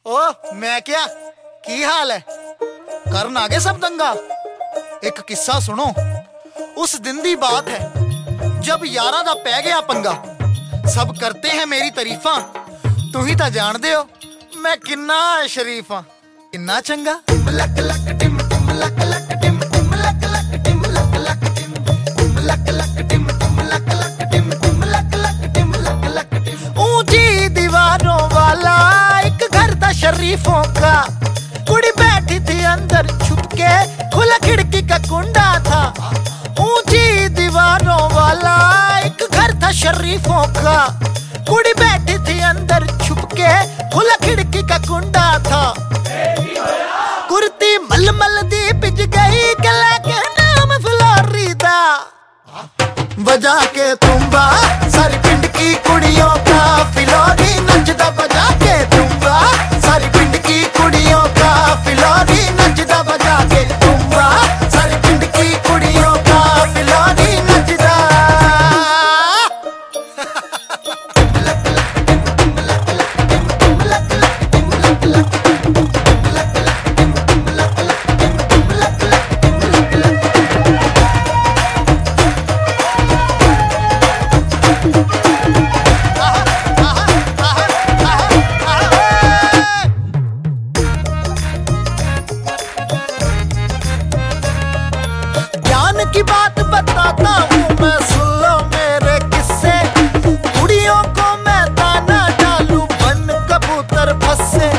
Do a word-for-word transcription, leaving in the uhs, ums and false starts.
ओ मैं क्या की हाल है करन आ गए सब दंगा। एक किस्सा सुनो, उस दिन दी बात है जब यारा दा पै गया पंगा। सब करते हैं मेरी तारीफा, तू ही ता जान दे हो मैं किन्ना शरीफ हाँ, किन्ना चंगा। लक लक टिम टिम लक लक टिम टिम लक लक टिम लक लक टिम टिम लक लक टिम टिम लक लक टिम टिम लक लक टिम लक लक टिम। ऊंची दीवारों वाला एक घर था शरीफों का, कुड़ी बैठी थी अंदर छुप के, खुला खिड़की का कुंडा था। ऊंची दीवारों वाला एक घर था शरीफों का, कुड़ी बैठी थी अंदर छुप के, खुला खिड़की का कुंडा था। कुर्ती मलमल दी पिज गई, गला के नाम फ्लोरिदा, बजा के तुम्बा सारी पिंड की कुड़ियों का फिलौरी नचदा। बजा के तुम्बा सारी पिंड की कुड़ियों का फिलौरी नचदा। बजा के तुम्बा सारी पिंड की कुड़ियों का फिलौरी नचदा। की बात बताता हूँ मैं, सुन लो मेरे किस्से। कुड़ियों को मैं दाना डालूं बन कबूतर फंसे।